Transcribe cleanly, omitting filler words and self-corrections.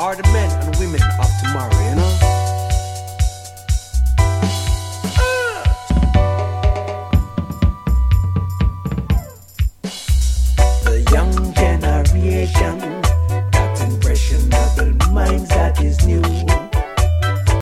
are the men and women of tomorrow, you know? The young generation